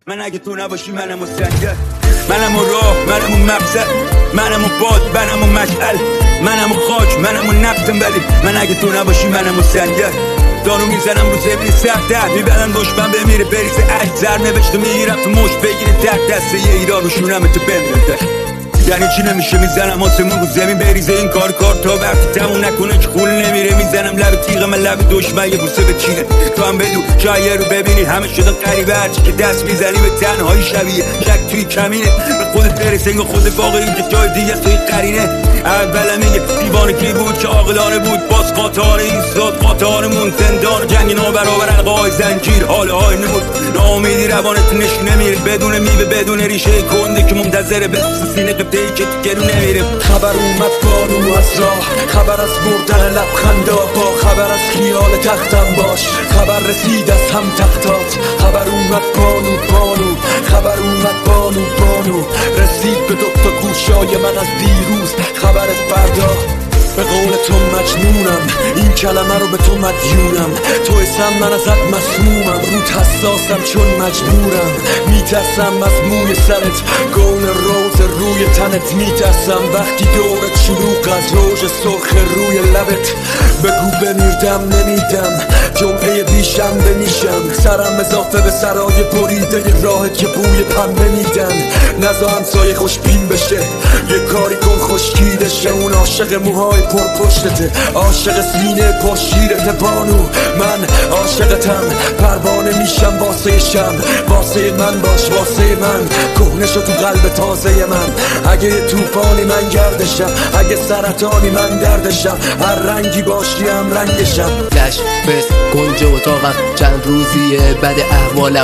من اگه تو نباشی منم سنگر، منم راه، منم مقصد، منم باد، منم مشعل، منم خاک، منم نفتم. ولی من اگه تو نباشی منم سنگر. دانو میزنم رو زمین سخته، میبرن دشمن بمیره بریزه عجز، زر نوشته میگیرم تو مش بگیره در دسته یه ایران رو شونم تو بمیره. یعنی چی نمیشه میزنم آسمون رو زمین بریزه این کار تا وقتی تموم نکنه که خول نمیره. میزنم لب تیغ من لب دشمن یه بوسه به چینه. تو هم بدو شاید رو ببینی همه شدن قریبه، هرچی که دست میزنی به تنهایی شبیه شک توی کمینه. به خودت برسه انگار خود واقعی که جای دیگه توی قرینه. اول میگه دیوانگی بود که عاقلانه بود، باز قاطار ایستاد قاطارمون زندان جنگ نابرابر القای زنجیر حال های نمود. ناامیدی روانت نشونه میره بدون میوه بدون ریشه کنده که منتظره به سینه قبطه‌ای که گرو نمیره. خبر اومد بانو از راه، خبر از بردن لبخندا، با خبر از خیال تختم باش، خبر رسید از هم تختات. خبر اومد بانو خبر اومد بانو رسید به دوتا گوشای من از دیروز خبر فردا. به قول تو مجنونم، این کلمه رو به تو مدیونم. تو اسم من ازت مسمومم، روت حساسم چون مجبورم. میترسم از موی سرت، گون روز روی تنت. میترسم وقتی دورت شلوغ از روژ سرخ روی لبت. بگو بمیردم نمیدم، جمعه بیشنبه میشم. سرم اضافه به سرای بریده راهت که بوی پنبه میدن. نزا همسایه خوشبین بشه، یه کاری کن خشکیده شه. اون عاشق موهای پر پشتته، عاشق سینه پر شیرته بانو. من عاشقتم، پروانه میشم واسه شم. واسه من باش واسه من، کهنه شو تو قلب تازه من. اگه توفانی من گردشم، اگه سرطانی من دردشم. هر رنگی باشی هم رنگشم. لش فس گنج اتاقم، چند روزیه بد احوالم.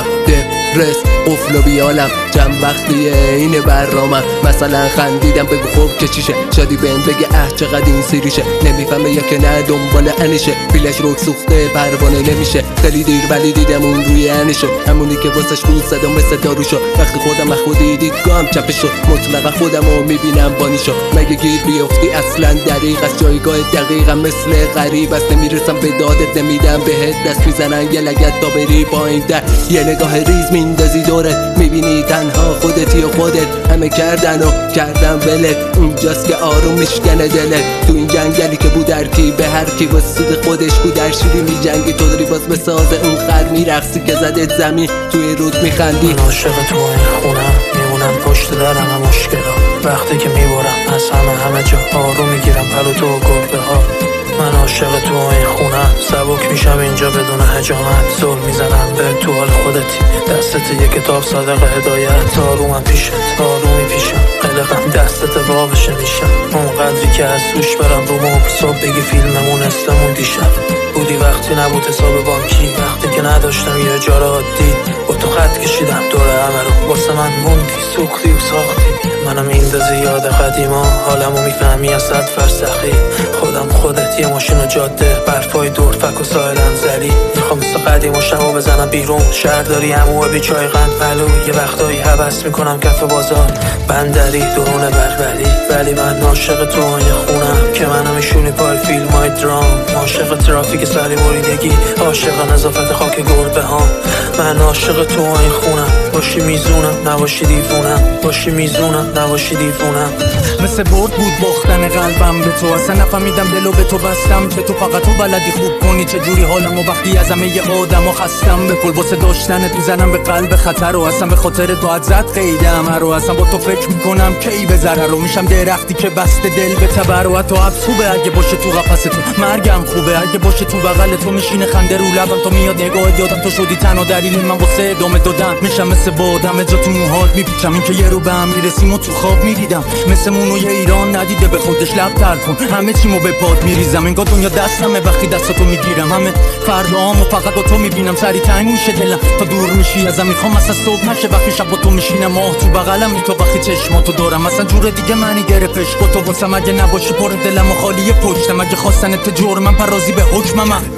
رس قفل و بیالم، چند وقتیه اینه برنامم. مثلا خندیدم بگو خوب که چیشه، شادی بهم بگه چقدر این سیریشه. نمیفهمه یا که نه دنبال انیشه، پیلش روک سوخته پروانه نمیشه. خیلی دیر ولی دیدم اون روی انیشو، همونی که واسش بود زدم مثل داروشو. وقتی خودم از خودی دیدگاهم چپه شد، مطلقا خودمو میبینم بانیشو. مگه گیر بیافتی اصلا دریغ از جایگاه دقیقم مثل غریب است. نمیرسم به دادت، نمیدم بهت دست میزنن یه لگت تا بری پایین در. یه نگاه ریز میندازی دورت، میبینی تنها خودتی و خودت. همه کردن و کردن ولت، اونجاست که آروم میشکنه دلت. تو این جنگلی که بود هرکی به هرکی با سود خودش بود. در شیری میجنگی تو داری باز به ساز اون خر میرقصی که زدت زمین توی رود میخندی. من عاشق تو این خونم، میمونم پشت درم مشکلات. وقتی که میبرم از همه جا آروم میگیرم پلو تو و گربه ها. من عاشق تو این خونم، سبک میشم اینجا بدون حجامت. زل میزنم به تو حال خودتی، دستت یه کتاب صادق هدایت. آرومم پیشت آرومی پیشم، قلقم دستت وابشه میشم. اونقدری که از سوش برم رو موب، صبح بگی فیلممون استمون دیشب. بودی وقتی نبود حساب بانکی، وقتی که نداشتم یه جا را عادی. با تو خط کشیدم دور همه رو، واسه من موندی سوختی و ساختی. منم میندازی یاد قدیما، حالمو میفهمی از 100 فرسخی. خودم خودت یه ماشین و جاده، برفای دور فک و ساحل انزلی. میخوام مثل قدیما شبا بزنم بیرون، شهرداری هموه بی چای قند پلو. یه وقتایی حبس میکنم کف بازار بندری درون بربری. ولی من عاشق تو این خونم که منو میشونی پای فیلم های درام. عاشق ترافیک سری بریدگی، عاشق نظافت خاک گربه ها. من عاشق تو این خونم، باشی میزونم نباشی دیوونم، باشی میزونم نباشی دیوونم. مثل برد بود باختن قلبم به تو، اصلا نفهمیدم دلو به تو بستم. به تو فقط تو بلدی خوب کنی چجوری حالم، و وقتی از همه آدم و خستم. به کل واسه داشتنت میزنم به قلب خطر، و اصلا به خاطر تو ازت قیدم رو. اصلا با تو فکر میکنم کی به ضرر رو، میشم درختی که بسته دل به تبر. و حتی افسوبه اگه باشه تو قفس تو، مرگم خوبه اگه باشه تو بغل تو. میشینه خنده رو لبم تا میاد نگاه یادم تو شدی تنها دلیل من واسه ادامه دادن. میشم مثل باد همه جا تو موهات میپیچم، این که یه رو به هم میرسیم و تو خواب میدیدم. مثل مونوی ایران ندیده به خودش لب تر کن، همه چیمو به پاد میریزم. انگار دنیا دستمه وقتی دستاتو میگیرم. همه فرداهامو فقط با تو میبینم، سری تنگ میشه دلم تا دور میشی ازم. میخوام اصلا صبح نشه وقتی شب با تو میشینم، ماه تو بغلم تو وقتی چشماتو دارم. اصلا جور دیگه معنی گرفتش با تو واسم. اگه نباشی پر دلم و خالی پشتم، اگه خواستنت جرمم پرازی به حکمم.